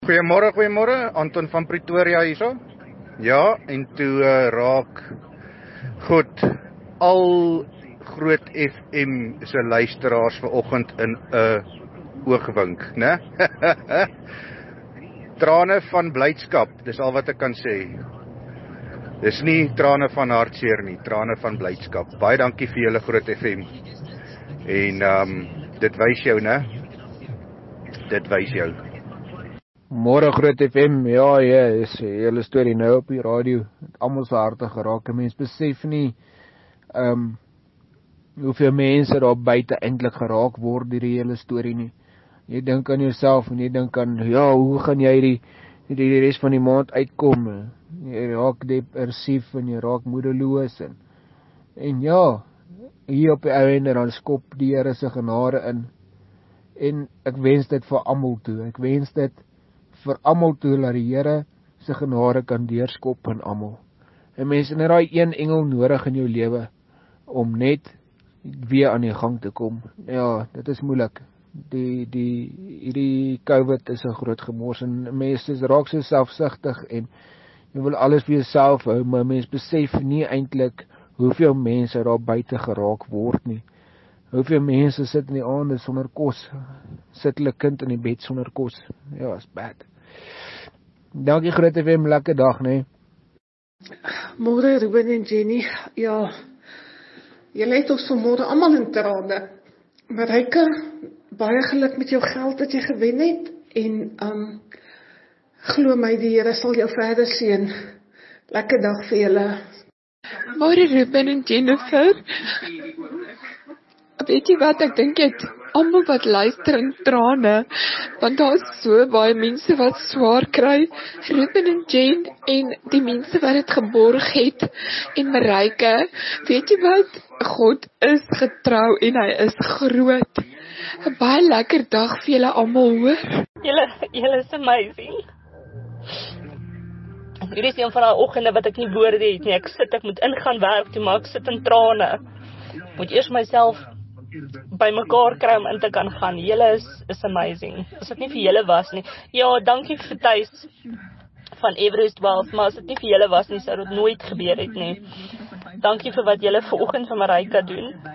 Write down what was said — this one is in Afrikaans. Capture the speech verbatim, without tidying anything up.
Goeiemôre, goeiemôre, Anton van Pretoria hierso. Ja, en toe uh, raak goed al Groot F M se luisteraars vanoggend in 'n uh, oogwink, né? Trane van blydskap, dis al wat ek kan sê. Dis nie trane van hartseer nie, trane van blydskap. Baie dankie vir julle Groot F M. En um, dit wys jou, né? Dit wys jou. Môre Groot F M, ja, ja, is hele storie nou op die radio. Almal se harte geraak. Mense besef nie ehm um, hoeveel mense daar buite eintlik geraak word deur die hele storie nie. Jy dink aan jouself en jy dink aan, ja, hoe gaan jy die die, die res van die maand uitkom? Jy raak depressief en jy raak moedeloos en en ja, hier op die einde dan skop die Here se genade in. En ek wens dit vir almal toe. Ek wens dit vir almal toe dat die Here se genade kan deurskop in almal. En mense het daai een engel nodig in jou lewe om net weer aan die gang te kom. Ja, dit is moeilik. Die die hierdie COVID is 'n groot gemors en mense raak so selfsugtig en jy wil alles vir jouself hou, maar mense besef nie eintlik hoeveel mense daar buite geraak word nie. Hoeveel mense sit in die aande sonder kos, sit hulle kind in die bed sonder kos. Ja, is bad. Dankie Groot F M, lekker dag, né? Môre Ruben en Jenny, ja, julle het ons vanmôre almal in trane. Marijke, baie geluk met jou geld wat jy gewen het en um, glo my, die Here sal jou verder seën. Lekker dag vir julle. Môre Ruben en Jennifer. Weet jy wat, ek dink het almal wat luister in trane, want daar is so baie mense wat swaar kry, Ruben en Jen, en die mense wat het geborg het, en Marijke, weet jy wat, God is getrou en hy is groot. 'n Baie lekker dag vir julle almal, hoor. Julle, julle is amazing. Hierdie is een van daai oggende wat ek nie woorde het nie, ek sit, ek moet ingaan werk toe, maar ek sit in trane. Moet eers myself by mekaar kry om in te kan gaan. Julle is, is amazing. As dit nie vir julle was nie. Ja, dankie vir Thys van Everest twaalf, maar as dit nie vir julle was nie, sou dit nooit gebeur het nie. Dankie vir wat julle vanoggend vir Marijke doen.